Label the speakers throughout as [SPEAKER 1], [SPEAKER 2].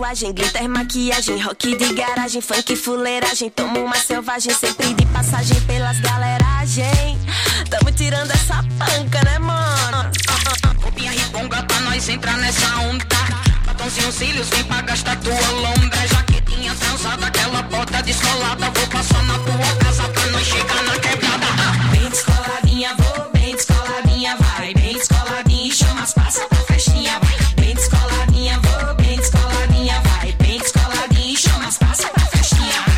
[SPEAKER 1] tatuagem, glitter, maquiagem, rock de garagem, funk, fuleiragem. Tomo uma selvagem, sempre de passagem pelas galeragem. Tamo tirando essa panca, né, mano?
[SPEAKER 2] Roupinha riponga pra nós entrar nessa onda. Batonzinho, cílios, vem pra gastar tua lombra. Jaquetinha transada, aquela bota descolada. Vou passar na tua casa pra nós chegar na quebrada.
[SPEAKER 1] Bem descoladinha, vou bem descoladinha, vai. Bem descoladinha e chama as passas pra festinha, vai. Bem descoladinha, vou bem descoladinha, vai. Bem descoladinha e chama as passas pra festinha, vai.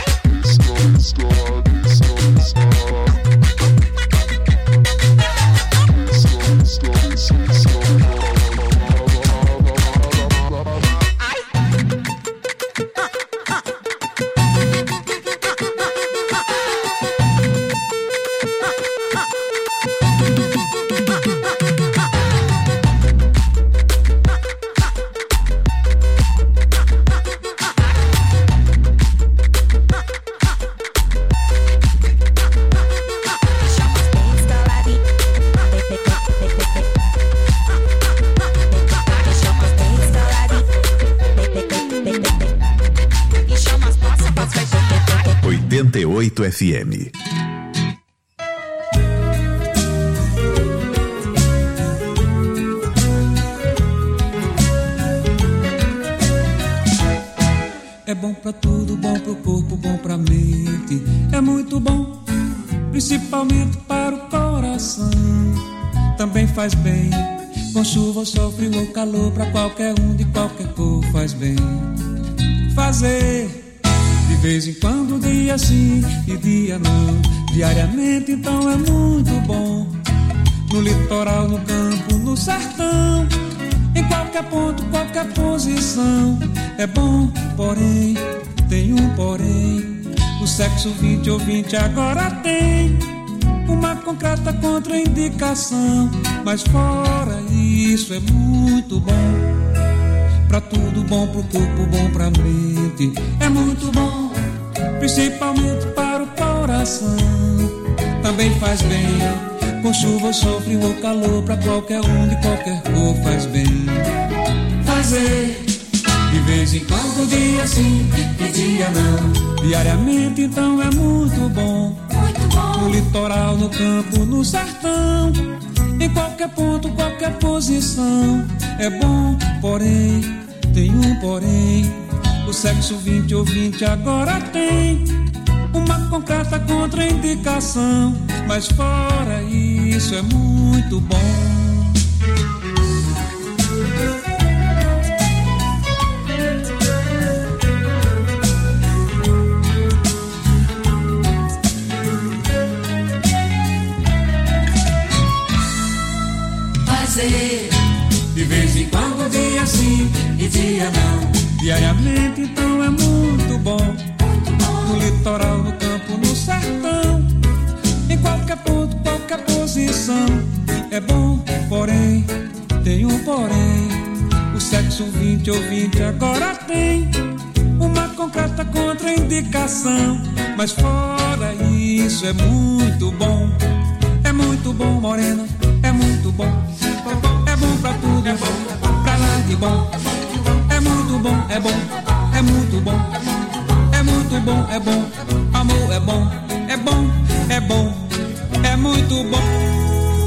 [SPEAKER 3] FM.
[SPEAKER 4] É bom pra tudo, bom pro corpo, bom pra mente. É muito bom, principalmente para o coração. Também faz bem, com chuva, sol, frio ou calor. Pra qualquer um de qualquer cor faz bem. Fazer de vez em quando, dia sim e dia não. Diariamente então é muito bom. No litoral, no campo, no sertão. Em qualquer ponto, qualquer posição. É bom, porém, tem um porém. O sexo 20 ou 20 agora tem uma concreta contraindicação. Mas fora isso é muito bom. Pra tudo bom, pro corpo bom, pra mente. É muito bom, principalmente para o coração. Também faz bem, com chuva, sol, frio ou calor. Pra qualquer um de qualquer cor faz bem. Fazer de vez em quando, dia sim e dia não. Diariamente então é muito bom. No litoral, no campo, no sertão. Em qualquer ponto, qualquer posição. É bom, porém, tem um porém. O sexo 20 ou 20 agora tem uma concreta contraindicação. Mas fora isso é muito bom. De vez em quando, dia sim e dia não. Diariamente então é muito bom. No litoral, no campo, no sertão. Em qualquer ponto, qualquer posição. É bom, porém, tem um porém. O sexo 20 ou 20 agora tem uma concreta contraindicação. Mas fora isso é muito bom. É muito bom, morena, é muito bom. É bom pra tudo, é bom, pra lá de bom. É muito bom, é bom, é muito bom. É muito bom, é bom, amor é bom. É bom, é bom, é muito bom.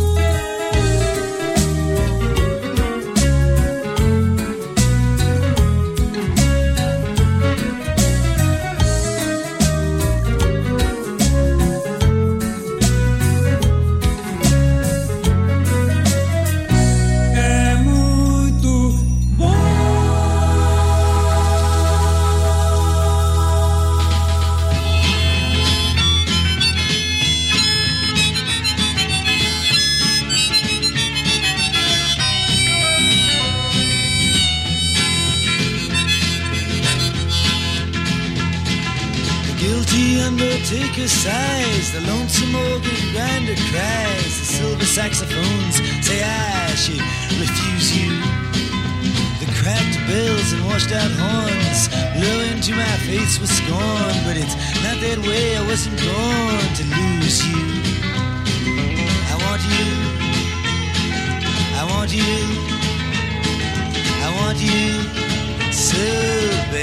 [SPEAKER 5] Undertaker sighs, the lonesome organ grinder cries, the silver saxophones say I should refuse you. The cracked bells and washed out horns blow into my face with scorn, but it's not that way, I wasn't born to lose you. I want you, I want you, I want you so bad.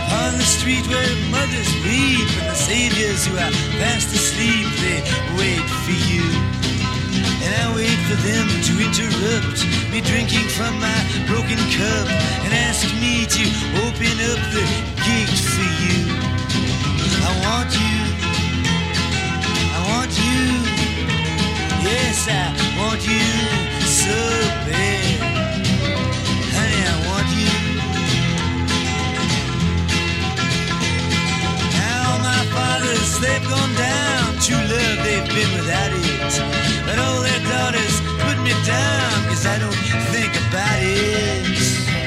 [SPEAKER 5] upon the street where mothers weep and the saviors who are fast asleep, they wait for you. And I wait for them to interrupt me drinking from my broken cup and ask me to open up the gate for you. I want you, I want you, yes I want you so bad. Honey, I want you. Now my fathers, they've gone down, true love they've been without it. But all their daughters put me down, cause I don't think about it.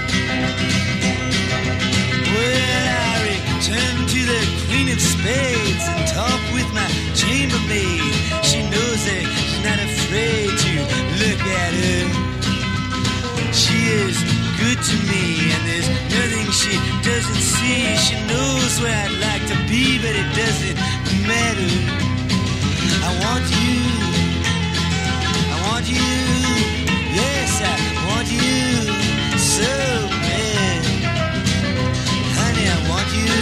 [SPEAKER 5] Well, I return to the Queen of Spades and talk with my chambermaid. She knows that she's not afraid to look at her. She is good to me and there's nothing she doesn't see. She knows where I'd like to be, but it doesn't matter. I want you. I want you, yes, I want you so bad. Honey, I want you.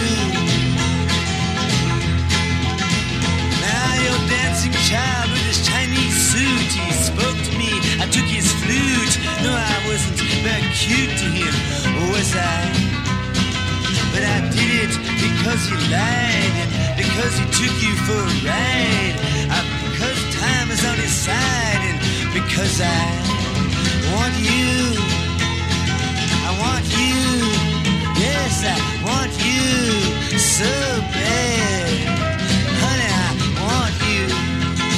[SPEAKER 5] Now your dancing child with his Chinese suit, he spoke to me, I took his flute. No, I wasn't very cute to him, was I? But I did it because he lied and because he took you for a ride. Because time is on his side and because I want you, I want you, yes I want you so bad. Honey, I want you.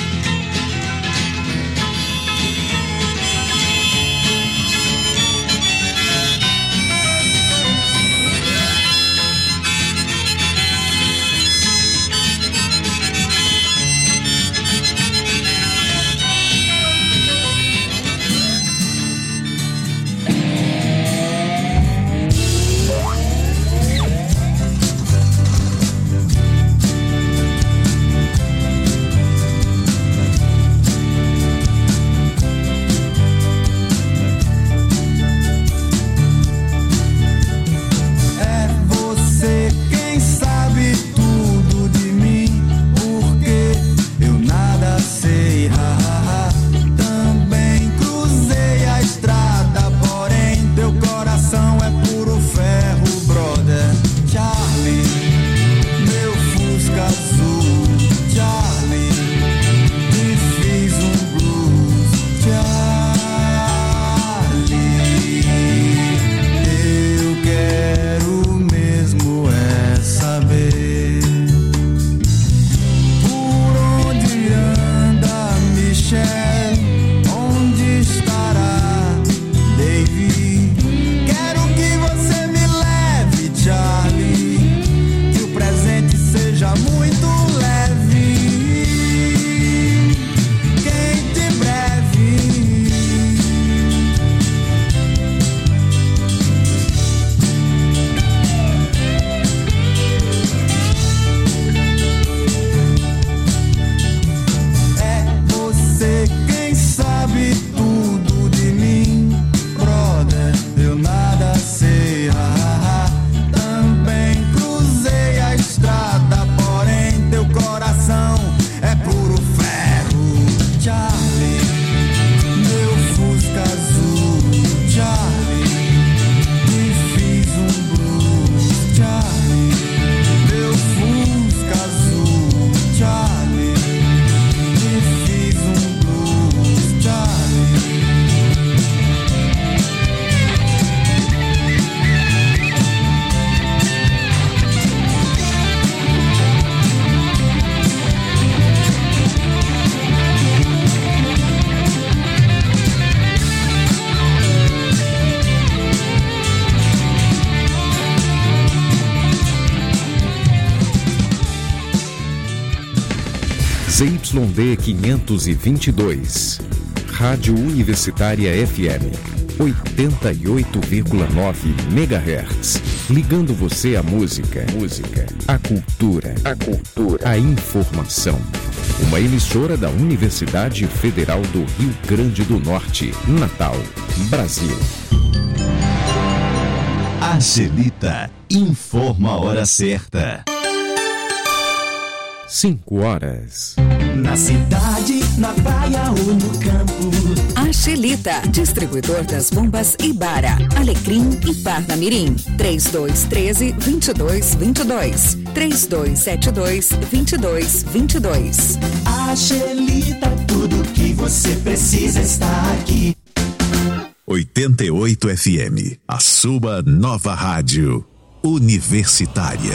[SPEAKER 3] ZYD 522, Rádio Universitária FM, 88,9 MHz, ligando você à música, à cultura, à informação. Uma emissora da Universidade Federal do Rio Grande do Norte, Natal, Brasil.
[SPEAKER 6] Angelita informa a hora certa.
[SPEAKER 3] 5 horas.
[SPEAKER 7] Na cidade, na praia ou no campo.
[SPEAKER 8] A Xelita, distribuidor das bombas Ibara, Alecrim e Parnamirim. 3213-2222. 3272-2222.
[SPEAKER 7] A Xelita, tudo que você precisa está aqui.
[SPEAKER 6] 88 FM, a sua nova rádio universitária.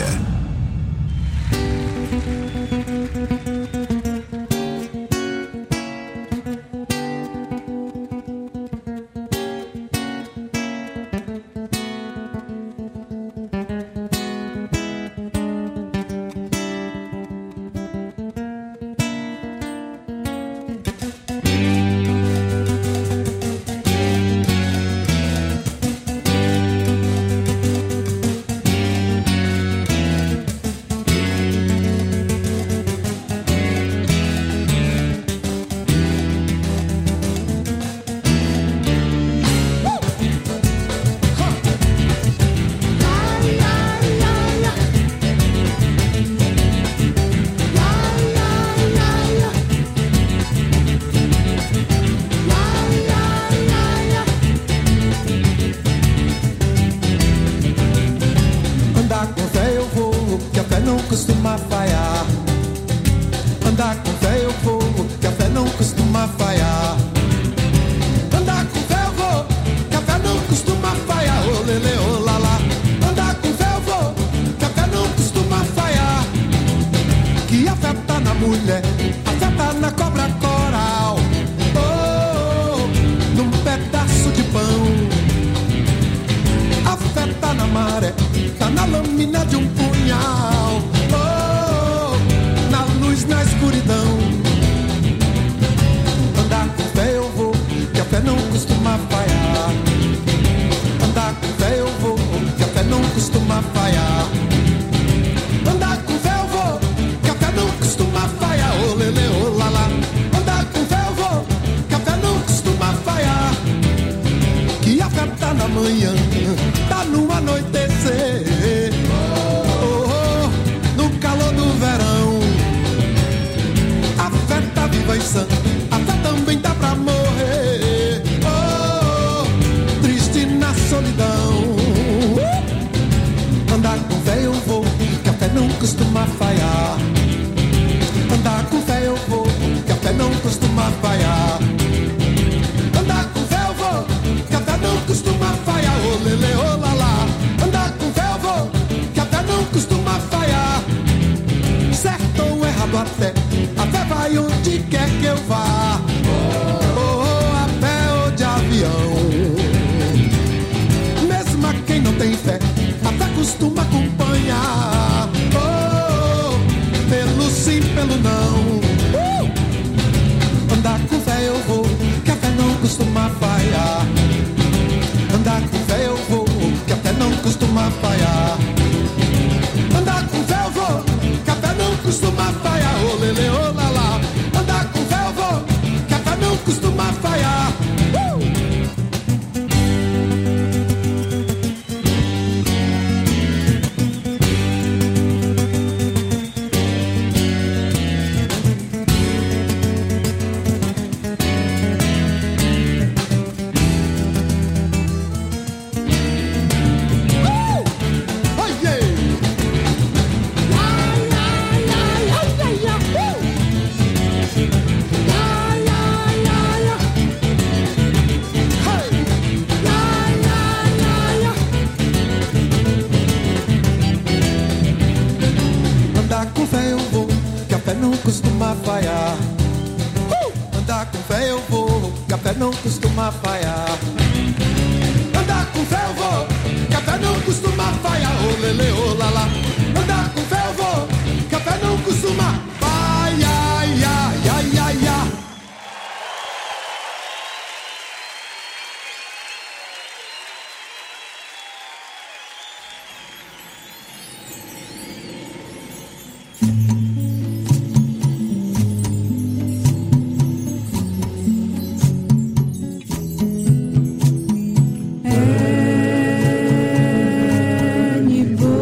[SPEAKER 9] Anybody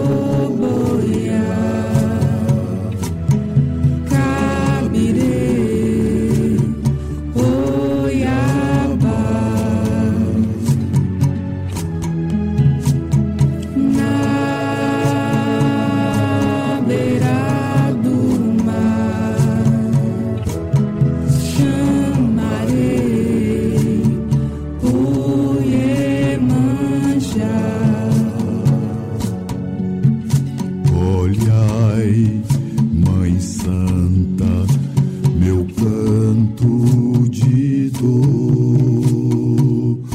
[SPEAKER 9] meu canto de dor,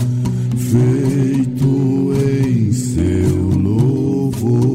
[SPEAKER 9] feito em seu louvor.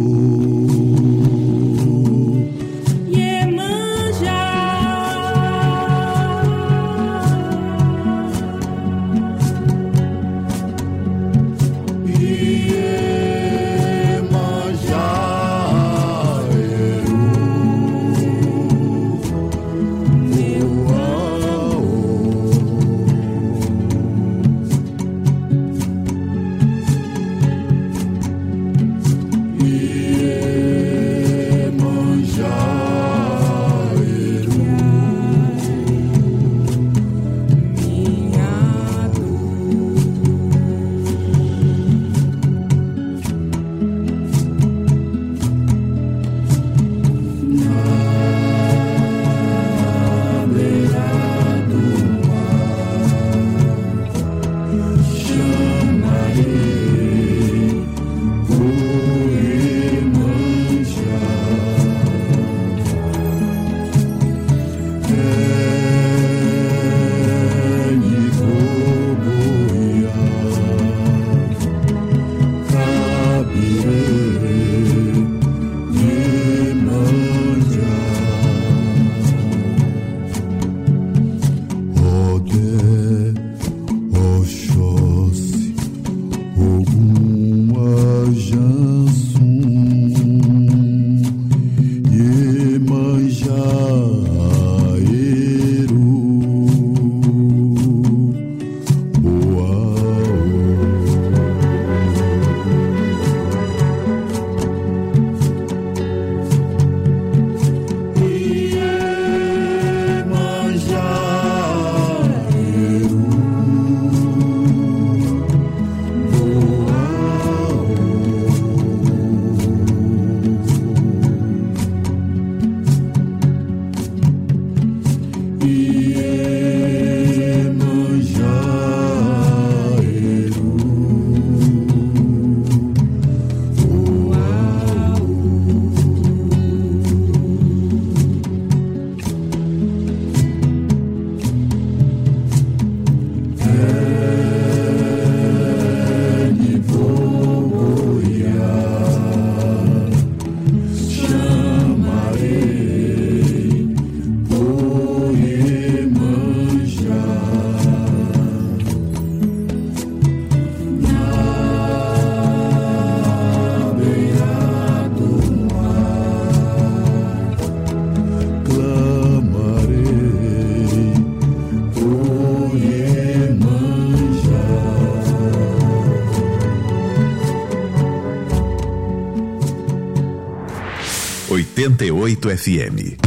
[SPEAKER 6] FM.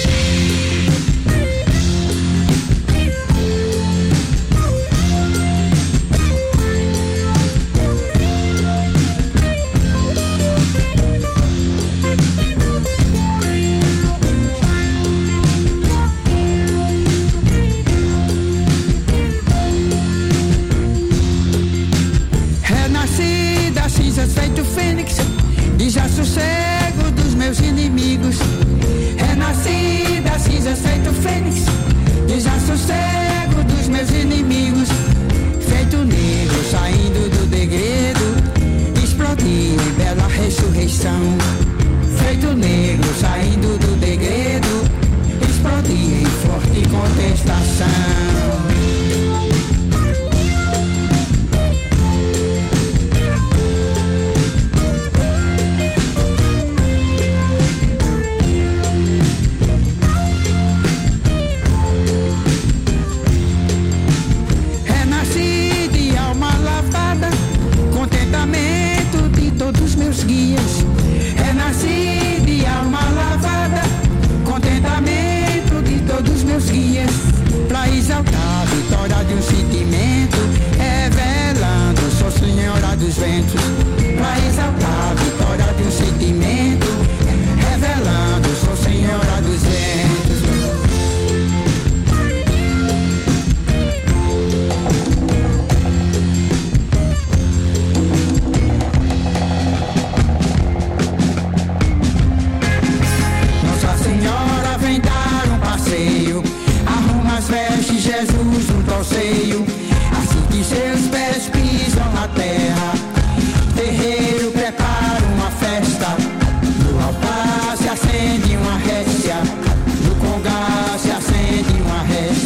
[SPEAKER 10] Renasci das cinzas feito fênix e já sossego dos meus inimigos. Renasci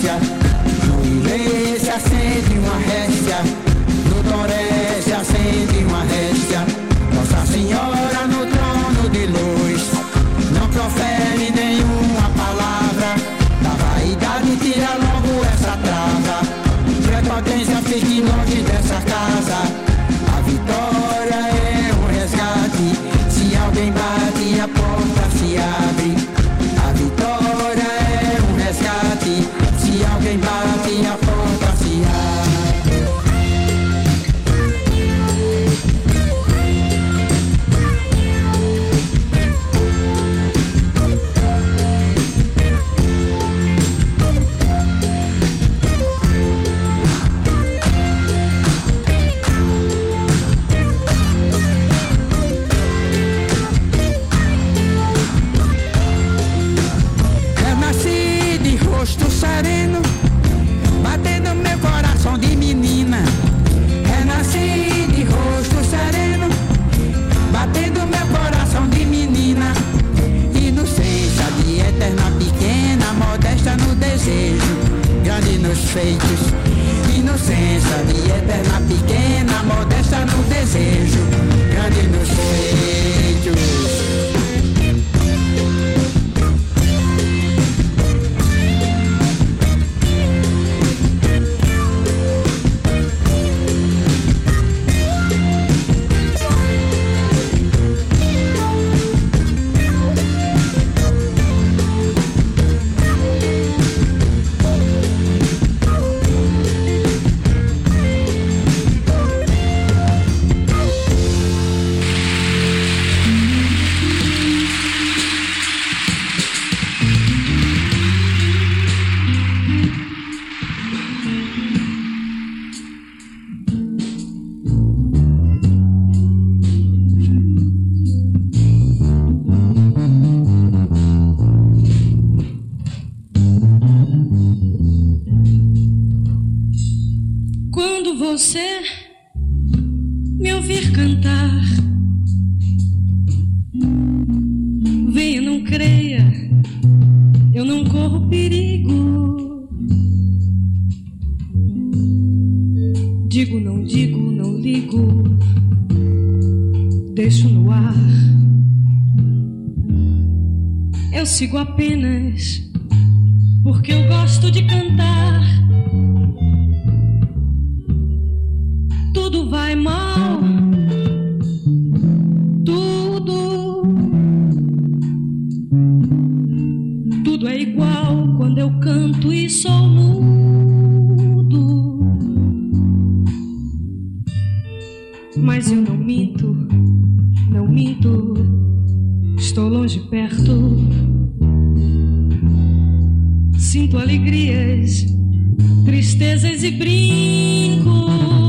[SPEAKER 10] Grécia, no Ilê se acende uma réstia, no Toré se acende uma réstia. Nossa Senhora no trono de luz, não profere nenhuma palavra, da vaidade tira logo essa trava, prepotência fique longe dessa casa. A vitória é um resgate, se alguém bate a porta se abre. A vitória é um resgate, se alguém bate a porta se abre. Rosto sereno, batendo meu coração de menina. Renasci de rosto sereno, batendo meu coração de menina. Inocência de eterna pequena, modesta no desejo, grande nos feitos. Inocência de eterna pequena, modesta no desejo, grande nos feitos.
[SPEAKER 11] Você me ouvir cantar, venha, não creia, eu não corro perigo. Digo, não ligo, deixo no ar. Eu sigo apenas porque eu gosto de cantar. Tudo vai mal, tudo é igual quando eu canto e sou mudo. Mas eu não minto, estou longe, perto. Sinto alegrias, tristezas e brinco.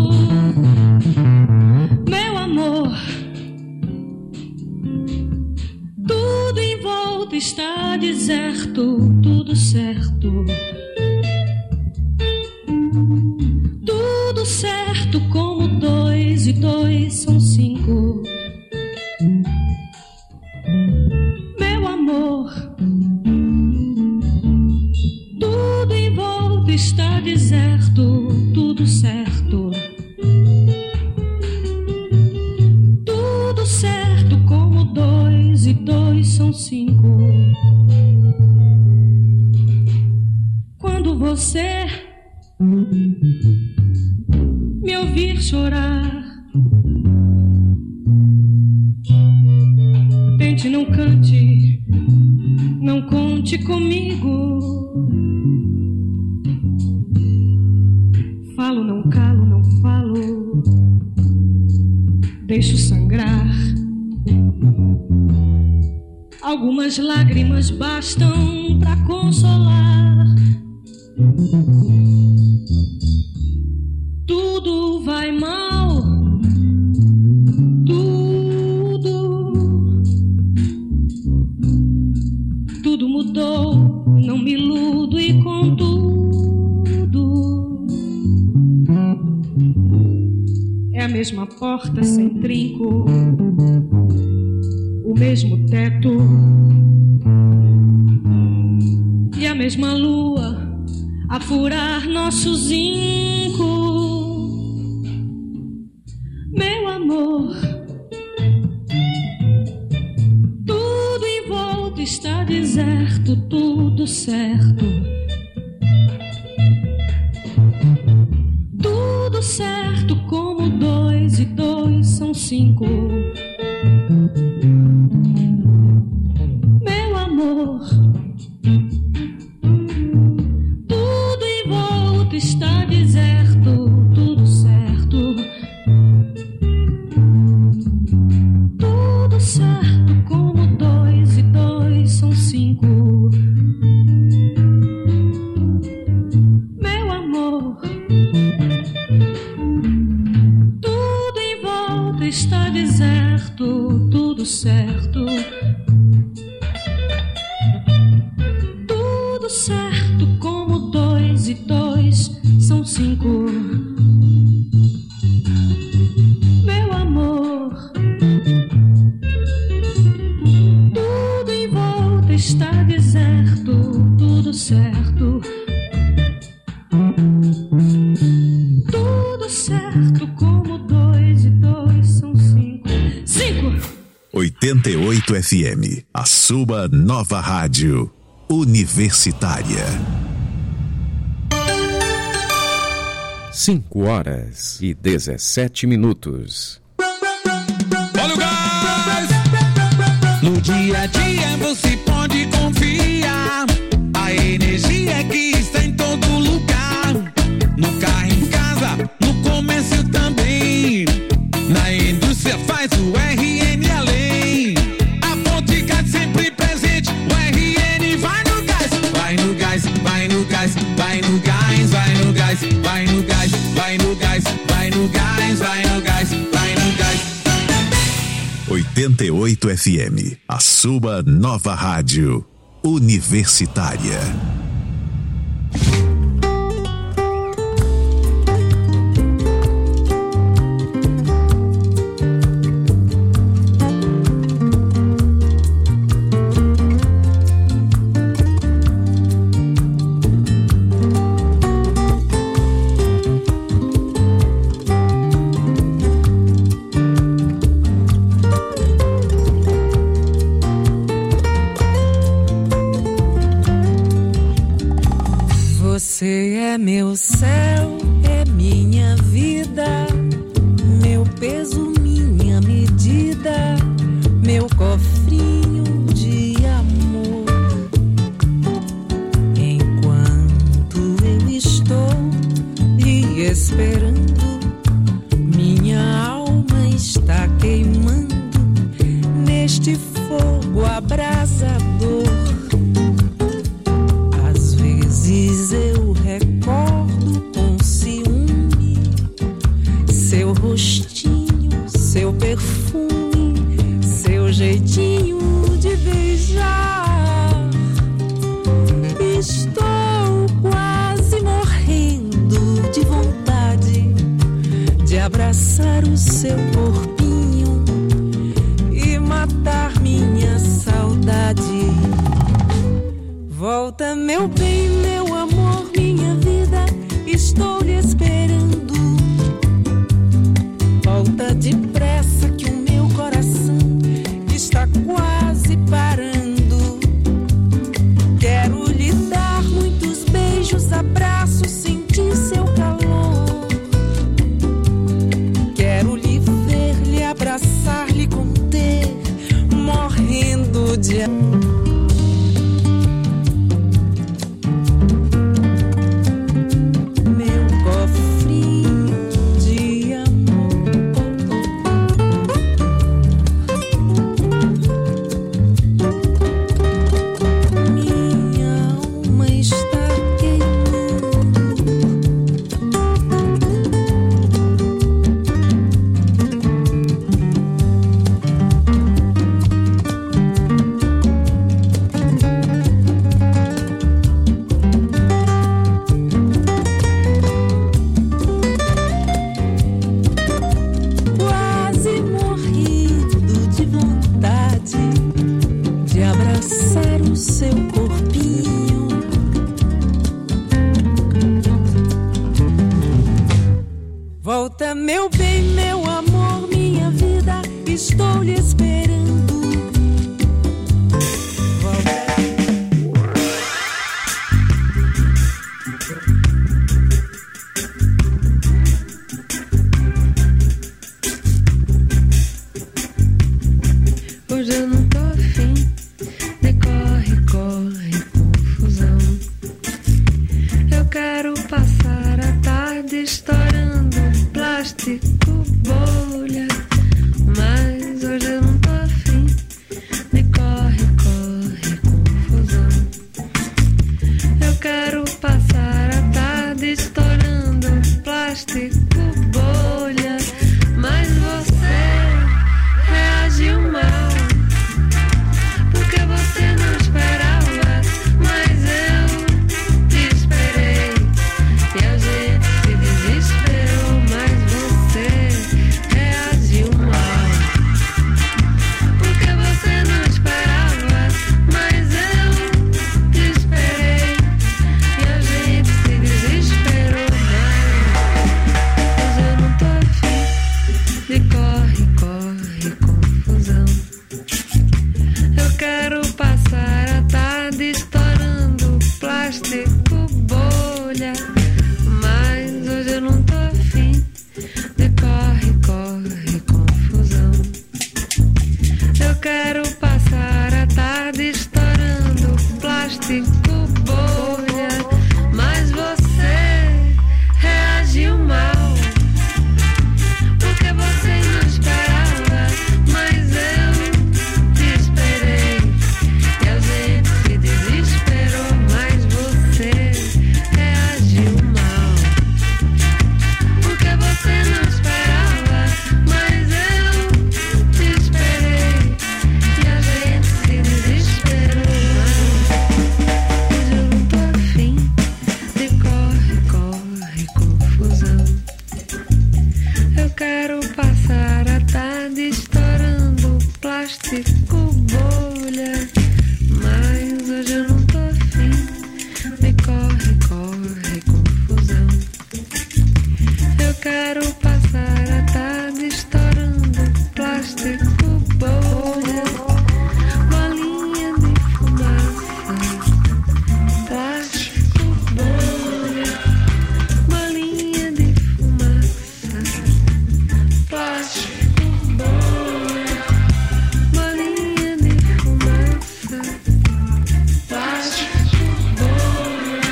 [SPEAKER 11] Meu amor, tudo em volta está deserto, tudo certo. Tudo certo como 2 e 2 são 5. Meu amor, tudo em volta está deserto, tudo certo. Tudo certo como 2 e 2 são 5. Quando você me ouvir chorar, tente, não cante, não conte comigo. Falo, não calo, não falo, deixo sangrar. Algumas lágrimas bastam pra consolar. Tudo vai mal, tudo mudou, não me iludo e contudo é a mesma porta sem trinco, o mesmo teto e a mesma lua a furar nosso zinco. Meu amor, tudo em volta está deserto, tudo certo. Tudo certo como 2 e 2 são 5. Meu amor, tudo em volta está deserto, tudo certo. Tudo certo como 2 e 2 são 5. Meu amor, tudo em volta está deserto, tudo certo. Tudo certo como 2 e 2 são 5. Meu amor, tudo em volta está deserto, tudo certo. Tudo certo como 2 e 2 são 5.
[SPEAKER 6] 88 FM, a sua nova rádio universitária.
[SPEAKER 3] 5h17.
[SPEAKER 12] Olha o gás! No dia a dia você pode confiar. A energia que está em todo lugar. No carro, em casa, no comércio também. Na indústria faz o RN além. A Ponticard sempre presente. O RN vai no gás. Vai no gás, vai no gás, vai no gás, vai no gás, vai no gás, vai no gás, vai no gás, vai no gás, vai no gás.
[SPEAKER 6] 88 FM, a sua nova rádio universitária.
[SPEAKER 13] Você é meu céu, é minha vida, meu peso, minha medida, meu cofrinho de amor. Enquanto eu estou lhe esperando, minha alma está queimando neste fogo abrasador. Às vezes eu recordo com ciúme seu rostinho, seu perfume, seu jeitinho de beijar. Estou quase morrendo de vontade de abraçar o seu corpinho e matar minha saudade. Volta, meu bem, meu amor, minha vida, estou lhe esperando. Volta depressa que o meu coração está quase parando. Quero lhe dar muitos beijos, abraços, sentir seu calor. Quero lhe ver, lhe abraçar, lhe conter, morrendo de amor. Volta, meu bem, meu amor, minha vida, estou lhe esperando. Volta. Hoje eu não tô afim de corre, corre, confusão. Eu quero passar a tarde estourando plástico, bolha. Mas hoje eu não tô afim de corre, corre, confusão. Eu quero passar a tarde estourando plástico, bolha. Mas você reagiu mal, porque você não esperava, mas eu te esperei. E a gente se desesperou, mas você reagiu mal, porque você não esperava, mas eu te esperei. E a gente se desesperou, mas eu não tô afim de corre, corre, confusão. Eu quero passar a tarde estourando plástico, bolha. Mas hoje eu não tô afim de corre, corre, confusão. Eu quero passar a tarde estourando plástico, bolha. Mas você reagiu mal, porque você não esperava, mas eu te esperei. E a gente se desesperou, mas você reagiu mal, porque você não esperava, mas eu te esperei. E a gente se desesperou, mas hoje eu não tô afim de corre, corre, confusão. Eu quero passar a tarde estourando plástico, bolha. Mas hoje eu não tô afim de corre, corre, confusão. Eu quero passar a tarde estourando plástico, bolha. Bolinha de fumaça, plástico, bolha. Bolinha de fumaça, plástico, bolha. Bolinha de fumaça, plástico, bolha.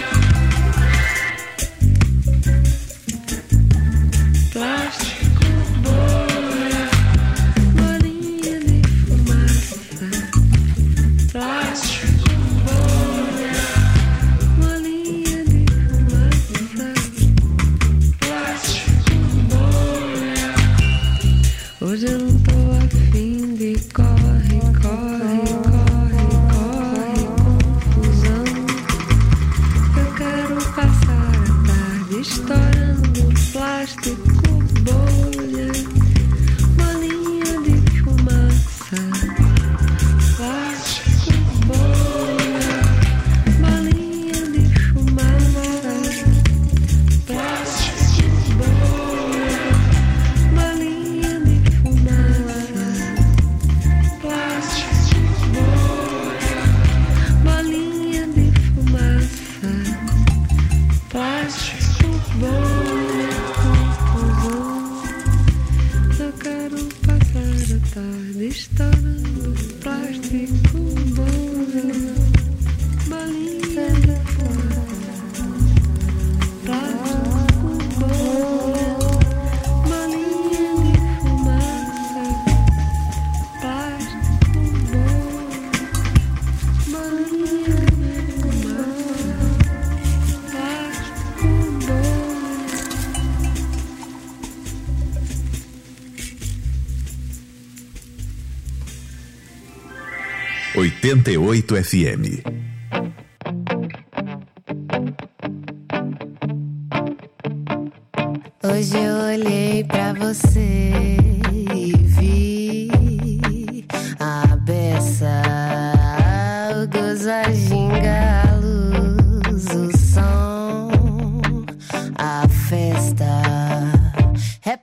[SPEAKER 13] Plástico, bolha. Bolinha de fumaça, plástico, bolha. Bolinha de fumaça, plástico, bolha. Hoje eu não tô afim de corre, corre, corre, corre, confusão. Eu quero passar a tarde estourando plástico, bolha. Bolinha de fumaça, plástico, bolha. Bolinha de fumaça, plástico, bolha. Bolinha de fumaça, plástico, bolha. Bolinha de fumaça, plástico, bolha, confusão. Eu quero passar a tarde estourando plástico, bolha. Bolinha de fumaça, plástico, bolha. Bolinha de fumaça, plástico, bolha. Bolinha de fumaça, plástico, bolha.
[SPEAKER 6] 88 FM.
[SPEAKER 14] Hoje eu olhei pra você e vi a beça, o gozo, a ginga, a luz, o som, a festa. É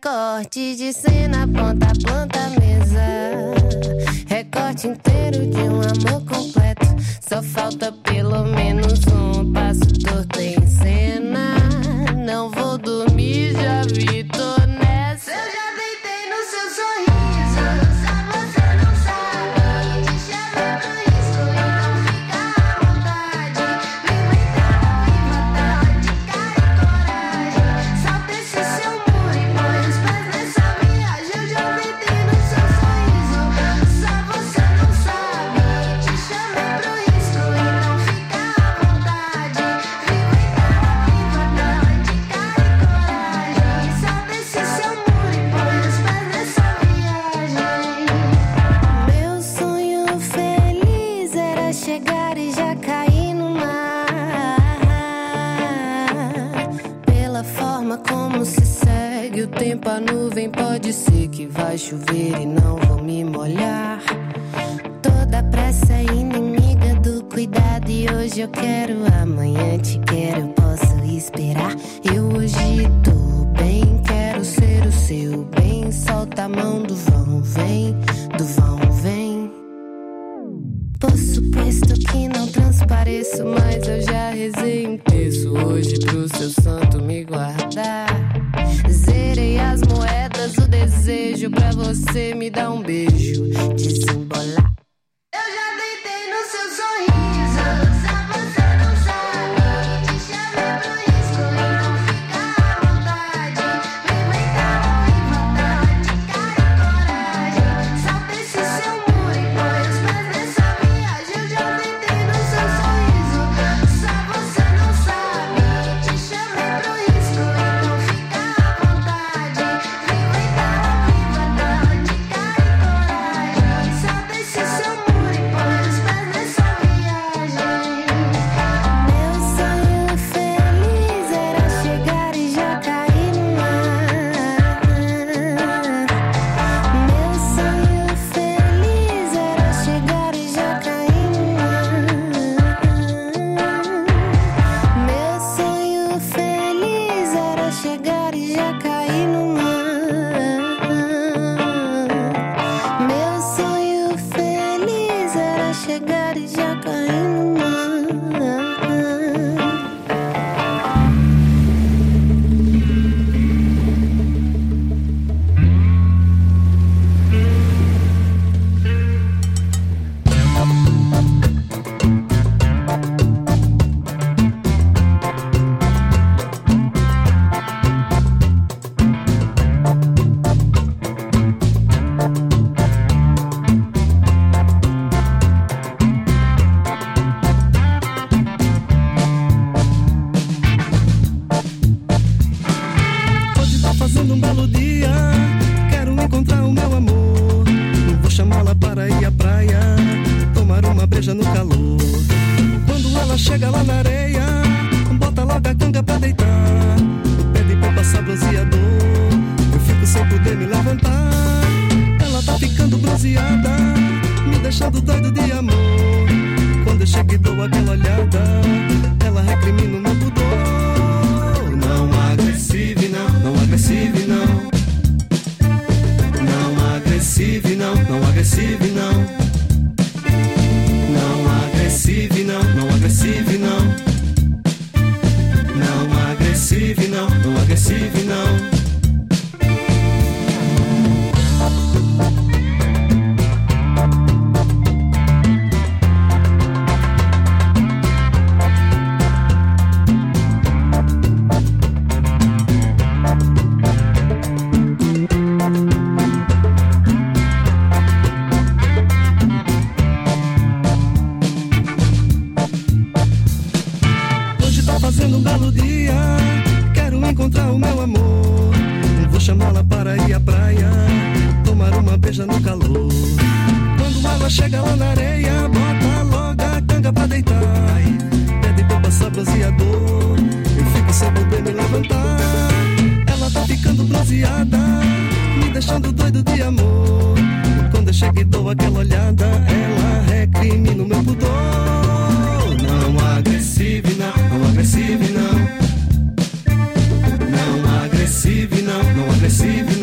[SPEAKER 14] Recorte de cena, ponta a planta, mesa. Recorte inteiro de um amor completo. Só falta pelo menos um passo torto em cena. Não vou dormir, já vi, tô nessa. Eu já deitei no seu sorriso, só você não sabe. Te chamei pro risco e não fica à vontade. Me inventaram e mataram de cara e coragem. Salta esse seu muro e põe os pés nessa viagem. Eu já deitei no seu sorriso, só você não sabe. Te chamei pro risco e não fica à vontade. Me inventaram e mataram de cara e coragem. Salta esse seu muro e põe os pés nessa viagem. Meu sonho feliz era chegar e já cair no mar. Pela forma como se segue o tempo, a nuvem pode ser que vai chover e não vou me molhar. Toda pressa é inimiga do cuidado e hoje eu quero, amanhã te quero, eu posso esperar. Eu hoje tô bem, quero ser o seu bem. Solta a mão do vão, vem, do vão, vem. Por suposto que não transpareço, mas eu já rezei um terço hoje pro seu santo me guardar. Zerei as moedas, o desejo pra você me dar um beijo, desembolar. Eu já deitei no seu sorriso, só você não sabe. Te chamei pro risco e não fica à vontade. Me inventaram e mataram de cara e coragem. Salta esse seu muro e põe os pés nessa viagem. Eu já deitei no seu sorriso, só você não sabe. Te chamei pro risco e não fica à vontade. Me inventaram e mataram de cara e coragem. Salta esse seu muro e põe os pés nessa viagem. Meu sonho feliz era chegar e já cair no mar. Meu sonho feliz era chegar e já cair no mar. Meu sonho feliz era chegar e já cair no mar. Meu sonho feliz era chegar e já cair no mar.
[SPEAKER 15] Hoje tá fazendo um belo dia, quero encontrar o meu amor. Vou chamá-la para ir à praia, tomar uma breja no calor. Quando ela chega lá na areia, bota logo a canga pra deitar. Pede pra passar bronzeador, eu fico sem poder me levantar. Ela tá ficando bronzeada, me deixando doido de amor. Quando eu chego e dou aquela olhada, ela recrimina o meu pudor. Não agressive não, não agressive não. Não agressive não, não agressive não. Não agressive não, não agressive não. Não agressive não, não agressive não. Hoje tá fazendo um belo dia, quero encontrar o meu amor. Vou chamá-la para ir à praia, tomar uma breja no calor. Quando ela chega lá na areia, bota logo a canga pra deitar. Pede pra passar bronzeador, eu fico sem poder me levantar. Ela tá ficando bronzeada, me deixando doido de amor. Quando eu chego e dou aquela olhada, ela recrimina o meu pudor. Não agressive não, não agressive não. Não agressive não, não agressive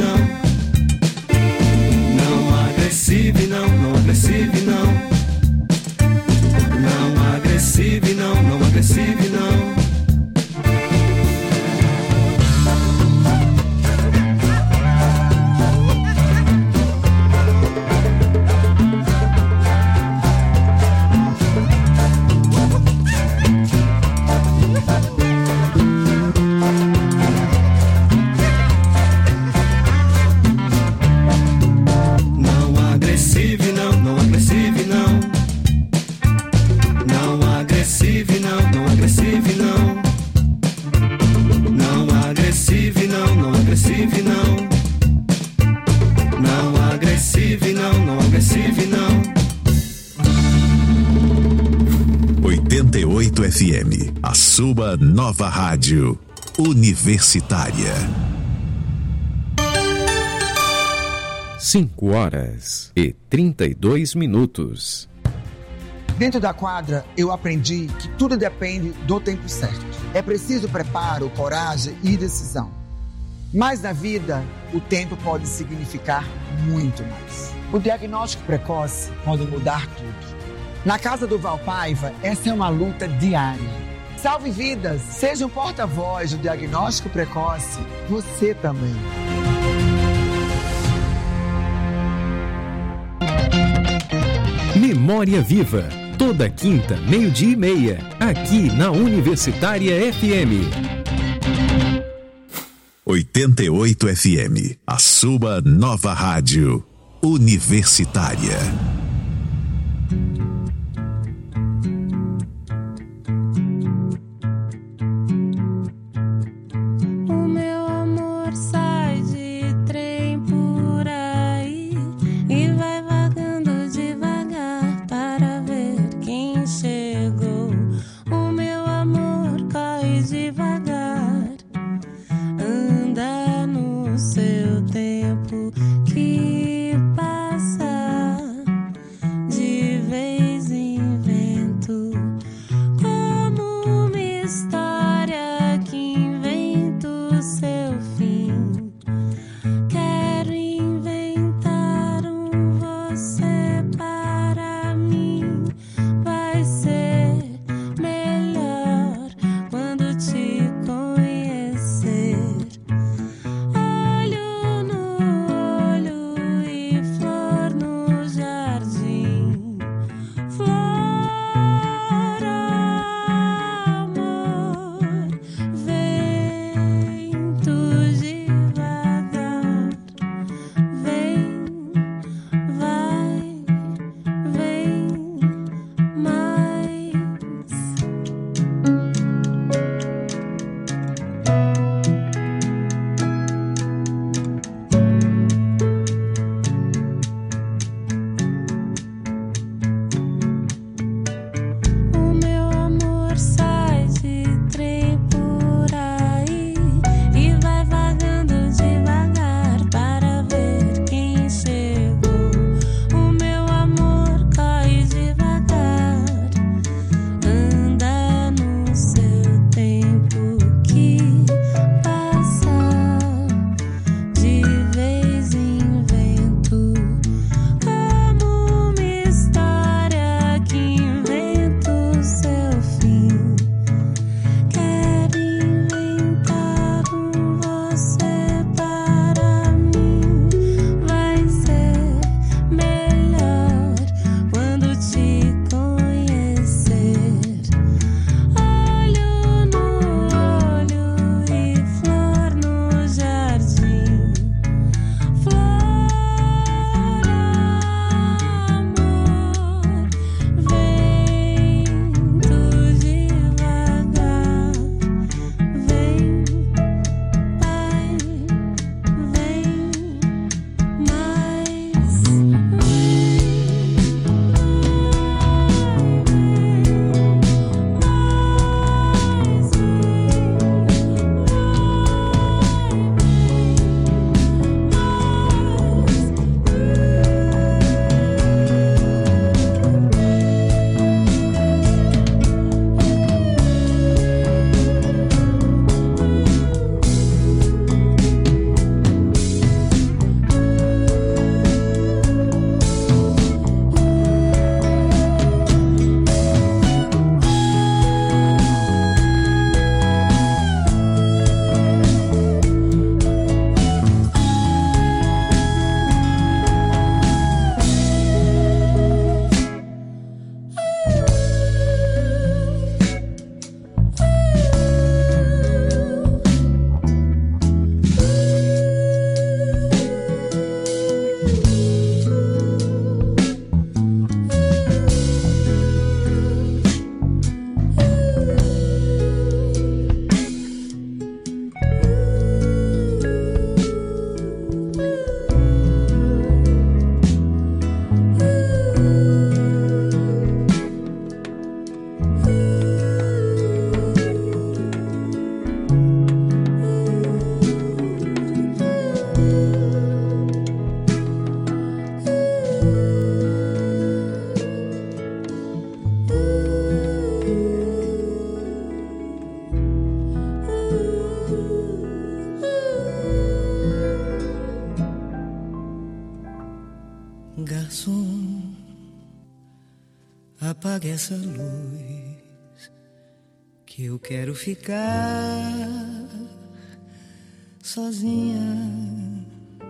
[SPEAKER 6] FM, a sua nova rádio universitária.
[SPEAKER 3] 5h32.
[SPEAKER 16] Dentro da quadra, eu aprendi que tudo depende do tempo certo. É preciso preparo, coragem e decisão. Mas na vida, o tempo pode significar muito mais. O diagnóstico precoce pode mudar tudo. Na Casa do Valpaiva, essa é uma luta diária. Salve vidas! Seja um porta-voz do diagnóstico precoce, você também.
[SPEAKER 3] Memória Viva, toda quinta, 12:30, aqui na Universitária FM.
[SPEAKER 6] 88 FM, a sua nova rádio universitária.
[SPEAKER 13] Te
[SPEAKER 5] essa luz que eu quero ficar sozinha.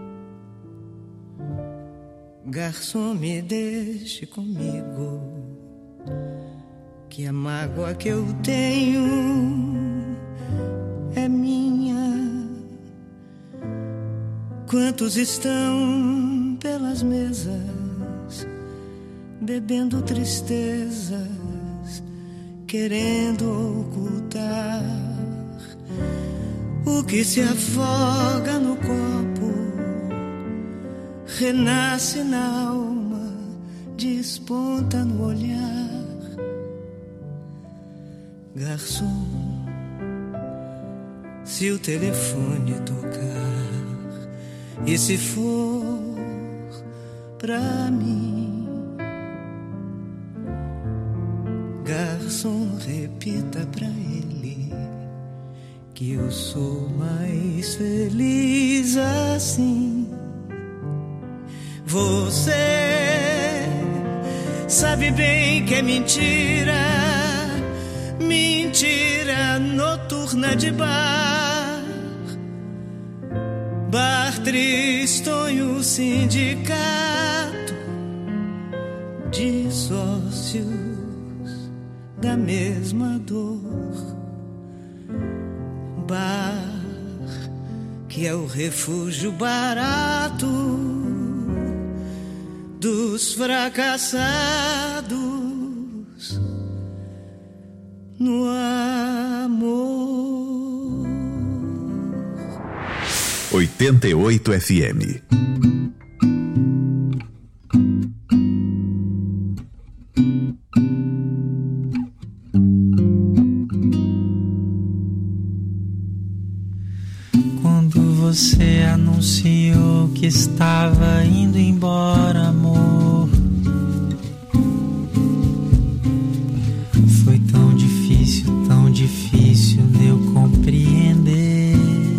[SPEAKER 5] Garçom, me deixe comigo, que a mágoa que eu tenho é minha. Quantos estão pelas mesas, bebendo tristezas, querendo ocultar o que se afoga no copo, renasce na alma, desponta no olhar. Garçom, se o telefone tocar e se for pra mim, garçom, repita pra ele que eu sou mais feliz assim. Você sabe bem que é mentira, mentira noturna de bar, bar tristonho, sindicato de sócios da mesma dor, bar que é o refúgio barato dos fracassados no amor.
[SPEAKER 6] 88 FM.
[SPEAKER 17] Quando você anunciou que estava indo embora, amor, foi tão difícil de eu compreender.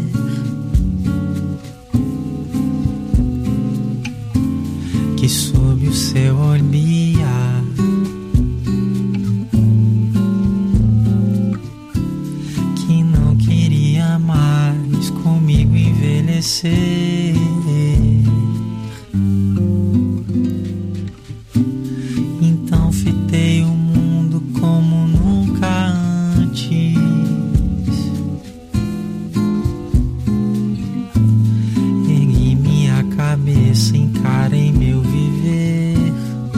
[SPEAKER 17] Que sob o seu olhar que não queria mais comigo envelhecer. Então fitei o mundo como nunca antes. Ergui minha cabeça, encarei meu viver.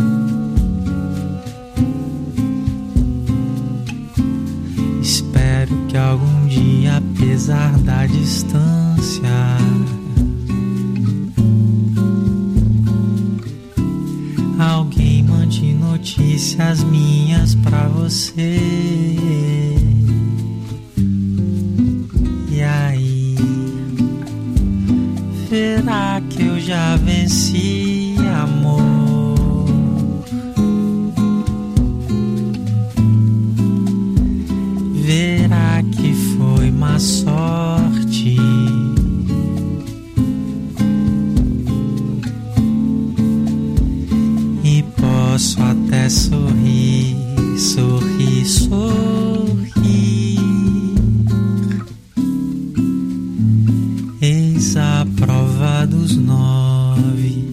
[SPEAKER 17] Espero que algum dia, apesar da distância, alguém mande notícias minhas pra você. E aí, verá que eu já venci, amor. Verá que foi má sorte. E posso até sorrir, sorrir, sorrir. Eis a prova dos 9.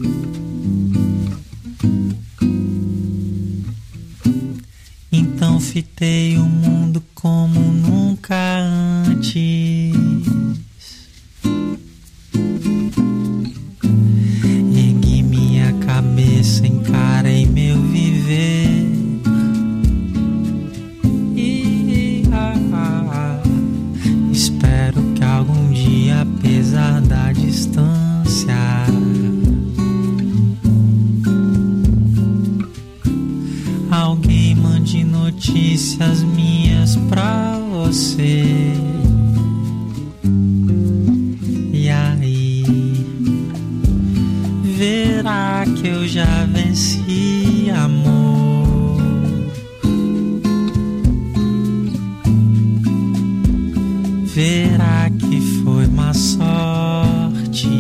[SPEAKER 17] Então fitei o mundo como nunca antes. Ergui minha cabeça, encarei meu viver. Espero que algum dia, apesar da distância, alguém mande notícias minhas pra você. E aí, verá que eu já venci, amor. Verá que foi má sorte.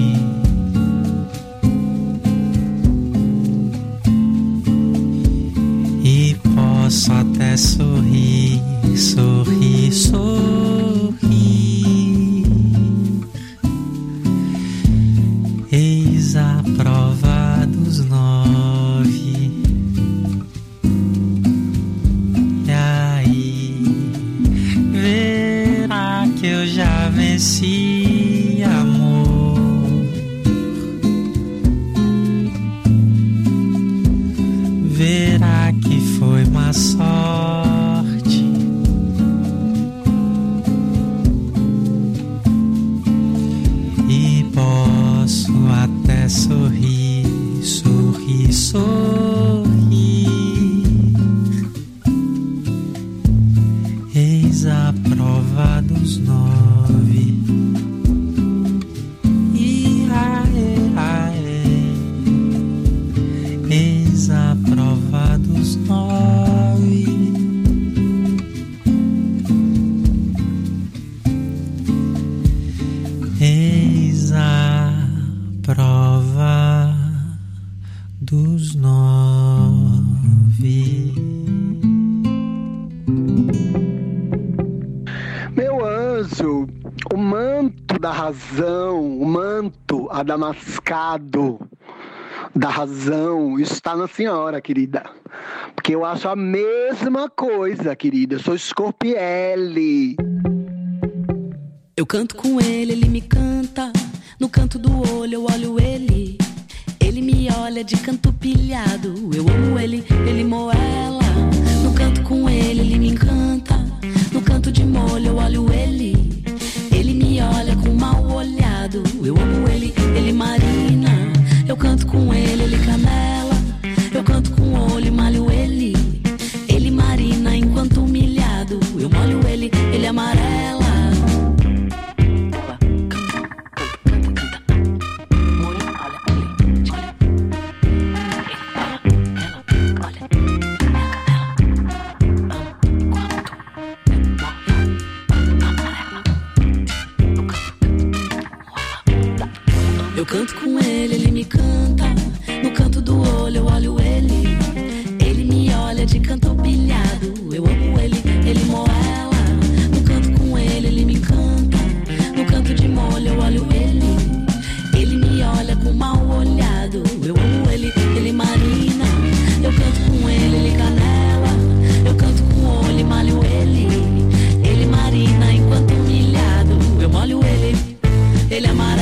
[SPEAKER 17] E posso sorrir, sorrir, sorrir. Eis a prova dos 9. E aí, verá que eu já venci, amor. Verá que foi uma sorte. E posso até sorrir, sorrir, sorrir. Eis a prova dos 9. Eis a prova dos 9. Eis a prova dos 9.
[SPEAKER 18] Meu anjo, o manto da razão, o manto adamascado da razão está na senhora, querida. Porque eu acho a mesma coisa, querida. Eu sou Scorpielli.
[SPEAKER 11] Eu canto com ele, ele me canta. No canto do olho eu olho ele. Ele me olha de canto pilhado. Eu amo ele, ele moela. No canto com ele, ele me encanta. No canto de molho eu olho ele. Ele me olha com mal olhado. Eu amo ele, ele marina. Eu canto com ele, ele canela. Eu canto com o olho e malho ele. Ele marina enquanto humilhado. Eu molho ele, ele amarela. Eu canto com ele, ele me canta. No canto do olho eu olho ele. Ele me olha de canto pilhado. Eu amo ele, ele moela. No canto com ele, ele me canta. No canto de molho eu olho ele. Ele me olha com mal olhado. Eu amo ele, ele marina. Eu canto com ele, ele canela. Eu canto com o olho e malho ele. Ele marina enquanto humilhado. Eu molho ele, ele amarela.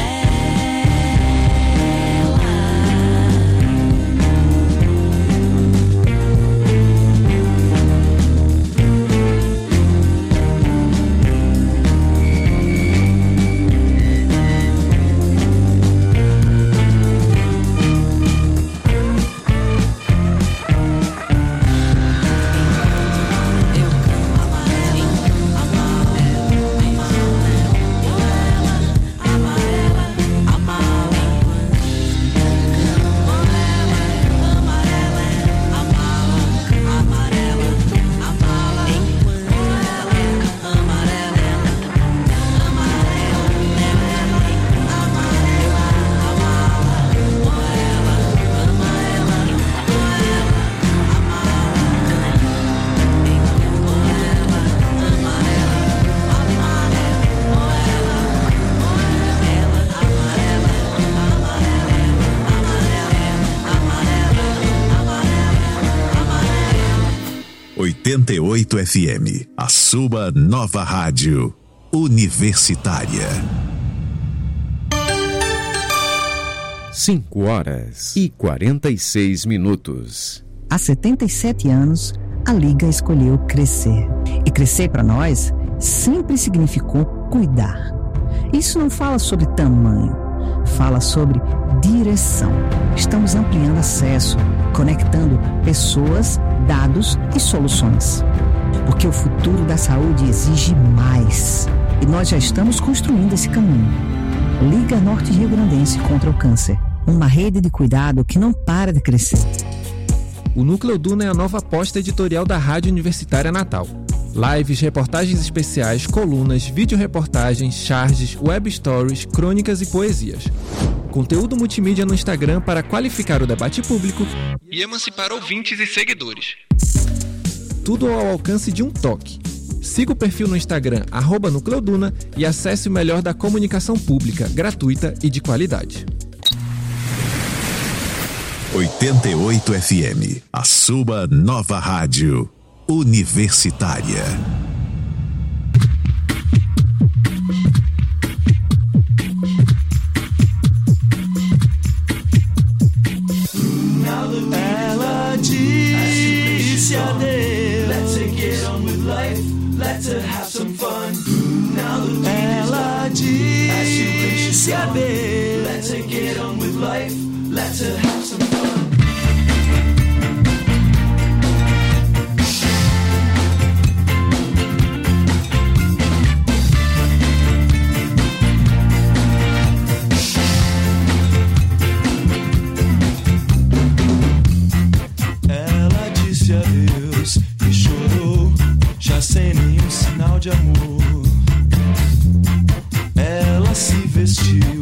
[SPEAKER 6] FM, a sua nova rádio universitária.
[SPEAKER 3] 5h46.
[SPEAKER 19] Há 77 anos, a Liga escolheu crescer. E crescer para nós sempre significou cuidar. Isso não fala sobre tamanho, fala sobre direção. Estamos ampliando acesso, conectando pessoas, dados e soluções. Porque o futuro da saúde exige mais. E nós já estamos construindo esse caminho. Liga Norte Riograndense contra o Câncer. Uma rede de cuidado que não para de crescer.
[SPEAKER 20] O Núcleo Duna é a nova aposta editorial da Rádio Universitária Natal. Lives, reportagens especiais, colunas, videoreportagens, charges, web stories, crônicas e poesias. Conteúdo multimídia no Instagram para qualificar o debate público e emancipar ouvintes e seguidores. tudo ao alcance de um toque. Siga o perfil no Instagram @Nucleoduna e acesse o melhor da comunicação pública, gratuita e de qualidade.
[SPEAKER 6] 88 FM, a sua nova rádio universitária.
[SPEAKER 5] Ela disse adeus. Let's get on with life. Let's have some fun. Ela disse adeus. Let's get on with life. Let's have some fun. Ela disse adeus e chorou, já sem nenhum sinal de amor. Ela se vestiu